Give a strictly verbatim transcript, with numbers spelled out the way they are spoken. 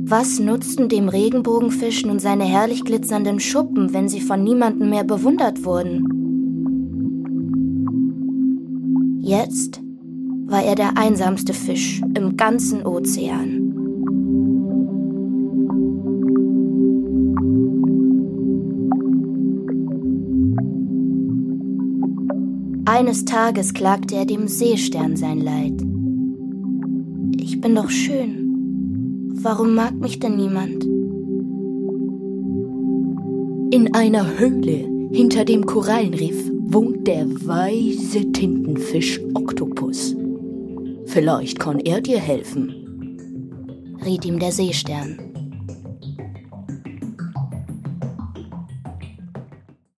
Was nutzten dem Regenbogenfisch nun seine herrlich glitzernden Schuppen, wenn sie von niemandem mehr bewundert wurden? Jetzt war er der einsamste Fisch im ganzen Ozean. Eines Tages klagte er dem Seestern sein Leid. Ich bin doch schön. Warum mag mich denn niemand? In einer Höhle hinter dem Korallenriff wohnt der weise Tintenfisch Oktopus. Vielleicht kann er dir helfen, riet ihm der Seestern.